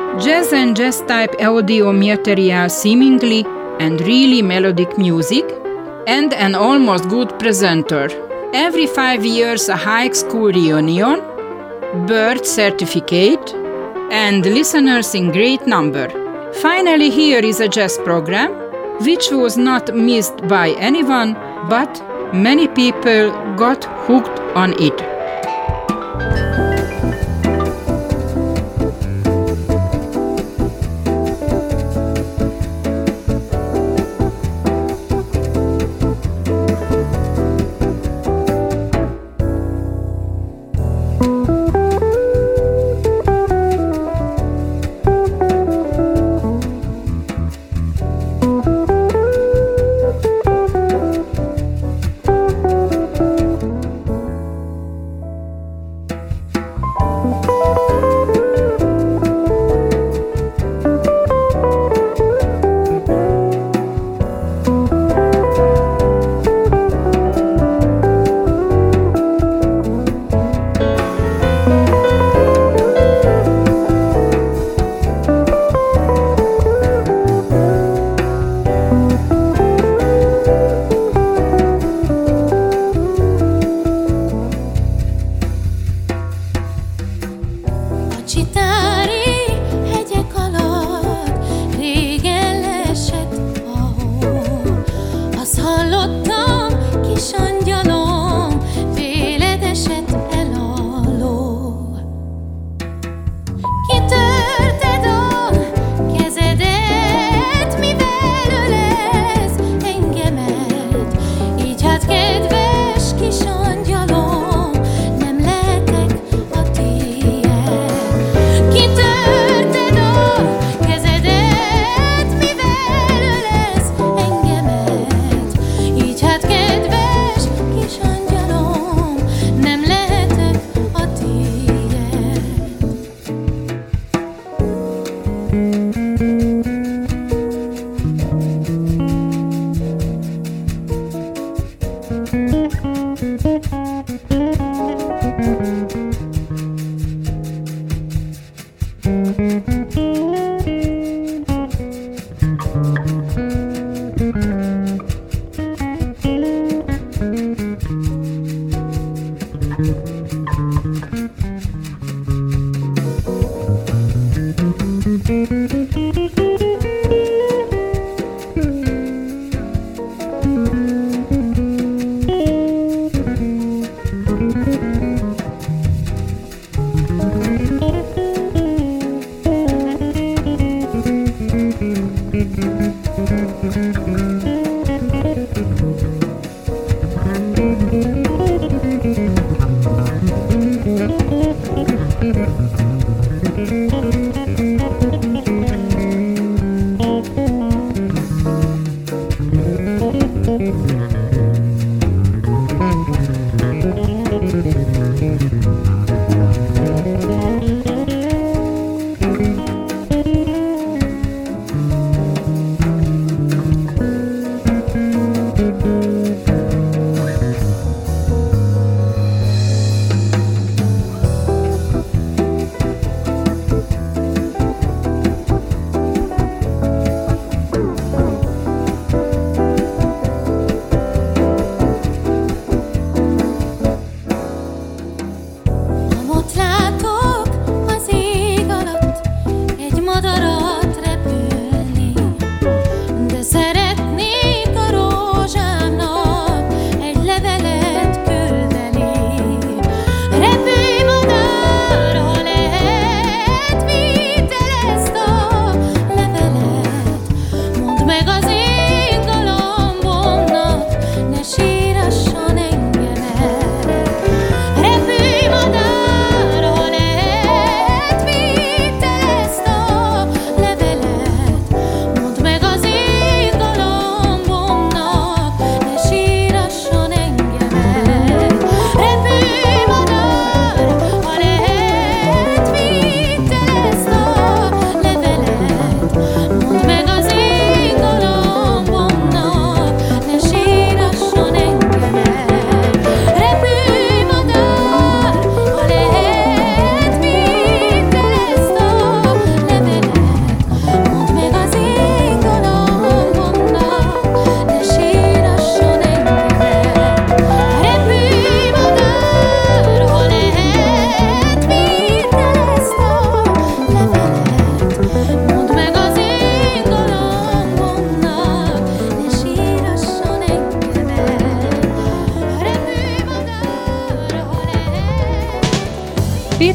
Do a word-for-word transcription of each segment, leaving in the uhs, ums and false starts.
Jazz and jazz-type audio material seemingly and really melodic music, and an almost good presenter. Every five years a high school reunion, birth certificate, and listeners in great number. Finally, here is a jazz program, which was not missed by anyone, but many people got hooked on it.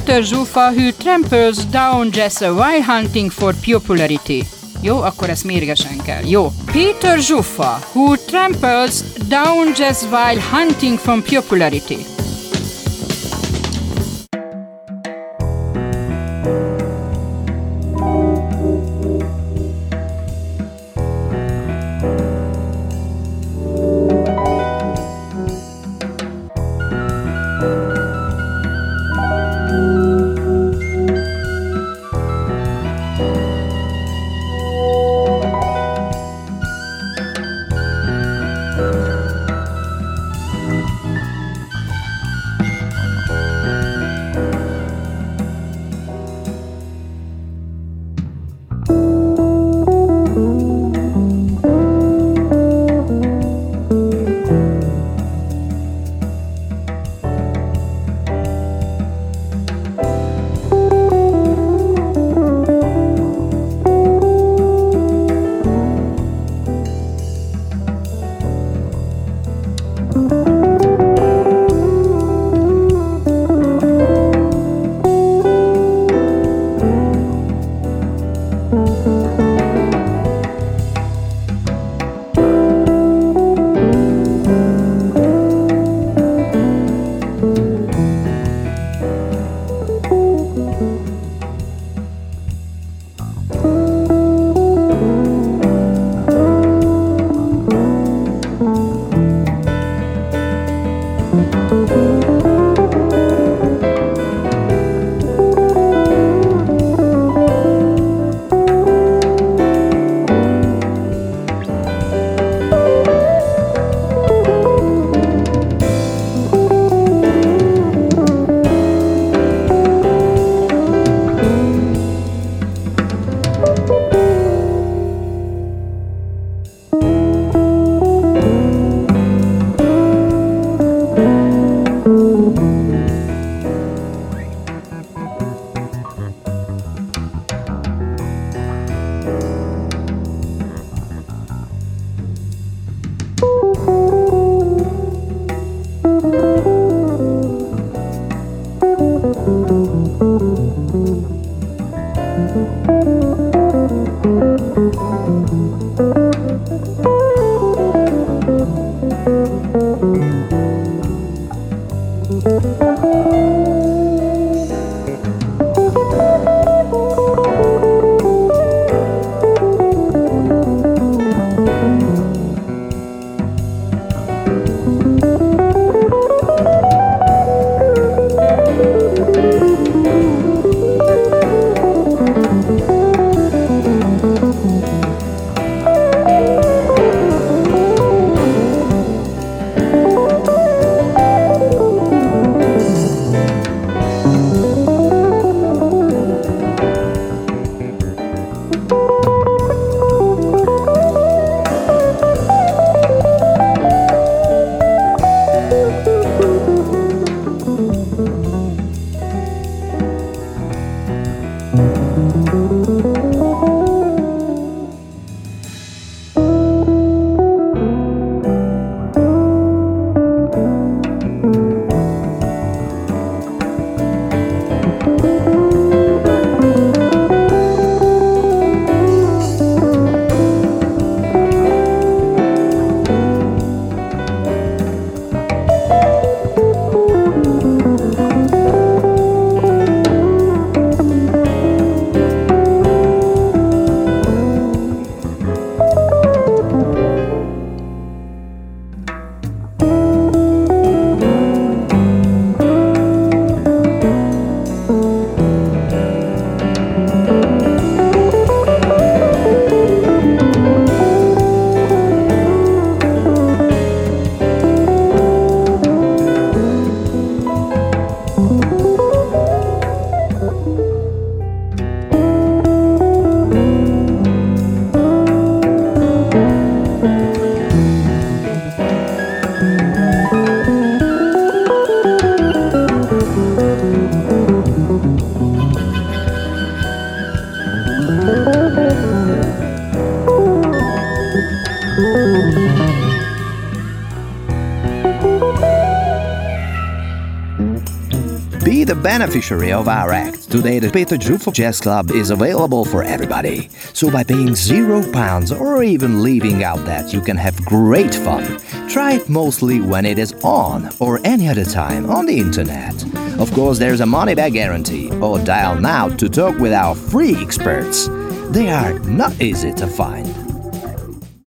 Peter Zsufa, who tramples down just while hunting for popularity. Jó, akkor ezt mérgesen kell. Jó. Peter Zsufa, who tramples down just while hunting for popularity. Be the beneficiary of our act. Today, the Peter Jufo Jazz Club is available for everybody. So by paying zero pounds or even leaving out that, you can have great fun. Try it mostly when it is on or any other time on the internet. Of course, there's a money-back guarantee. Or dial now to talk with our free experts. They are not easy to find.